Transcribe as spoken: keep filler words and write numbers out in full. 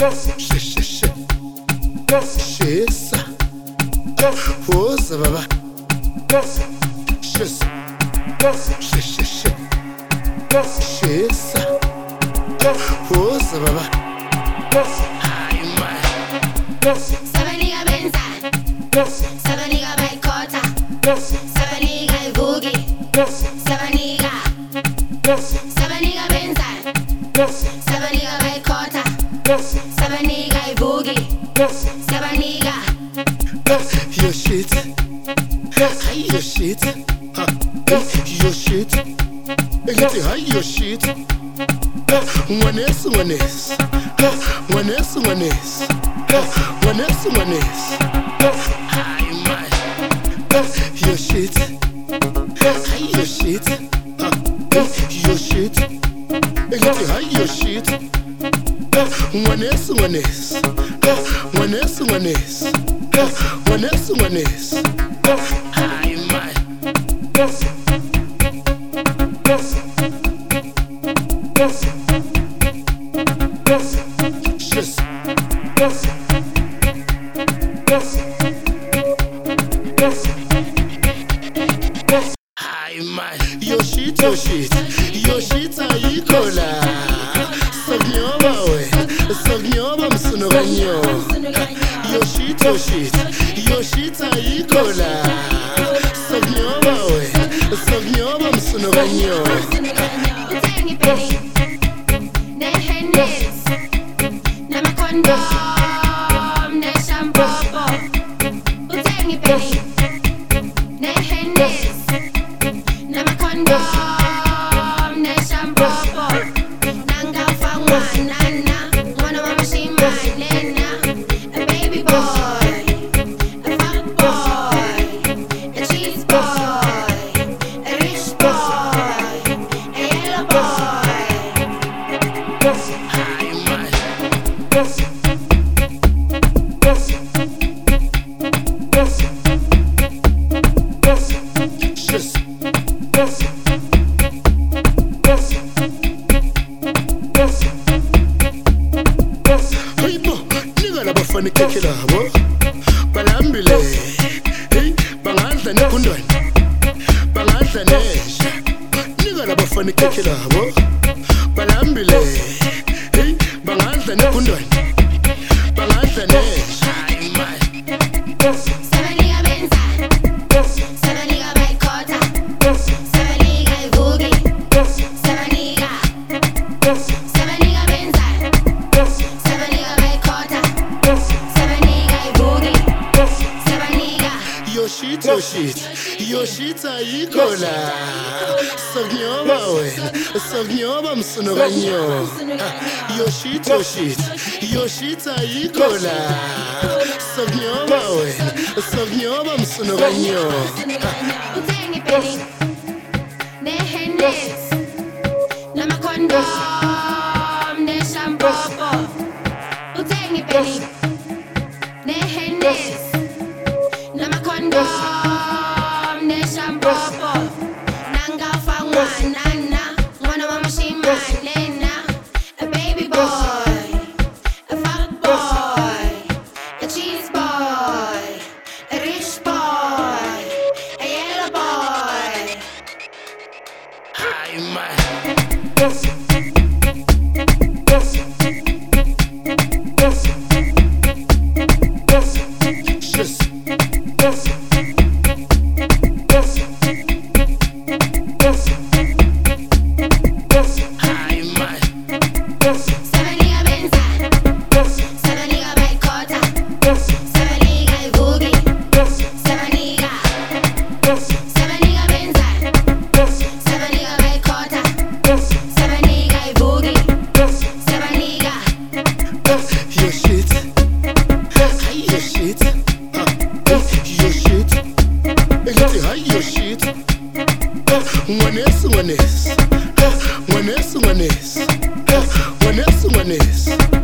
Shit, shit, shit. Shit, sa. Oh, sa baba. Shit, shit, shit, shit. Shit, sa. Oh, sa baba. Ay, man. Sabaniga benza, sabaniga baikota, sabaniga ivugi, sabaniga, sabaniga benza, sabaniga baikota, sabaniga ivugi, sabaniga. Your shit, hi your shit, huh? Your shit, get hi your shit. One is, one is, one is, one is, one is, one is. Hi my, your shit, hi your shit, your shit, get hi your shit. One is, one is, one is, one is. One is, one is. Hi, my. Just. Hi, my. Your shit, your shit. Your shit, I cola. Sognova, we. Sognova, msunoganyo. Your shit, your shit, your shit I cola. Sognova we, sognova msunoganyo. Utengi peni, ne hennes, na makondom, ne shampopo. Utengi peni, ne hennes, na makondom, ne shampopo. Nanga fangwa nana, mwana wa mashima nena. Baby boy, a fat boy, a cheese boy, a rich boy, a yellow boy. Hi, my. Just. Hey, bo, nigga, la bafani kekila, bo. Balambile, hey, bangadla ne kundwan, bangadla ne. Nigga, la bafani kekila, bo. Balambile, hey, bangadla ne kundwan, bangadla ne. Hi, my. Sabaniga benza, sabaniga baikota, sabaniga ivugi, sabaniga, sabaniga benza, sabaniga baikota, sabaniga ivugi, sabaniga. Your shit, your shit, your shit I cola. Sognova we, sognova msunoganyo. Your shit, your shit, your shit I cola. Sognova we, sognova msunoganyo. Utengi peni, ne hennes, na makondom, ne shampopo. Utengi peni, ne hennes, na makondom, ne shampopo. Nanga fangwa nana, mwana wa mashima nena. A baby boy, a fat boy, a cheese boy, a rich boy, a yellow boy. Hi, my. Just. Hi, my. Sabaniga benza, sabaniga baikota, sabaniga ivugi, sabaniga, sabaniga benza, sabaniga baikota, sabaniga ivugi, sabaniga. Your shit, hi your shit, your shit, get hi your shit. One is, one is, one is, one is, one is, one is.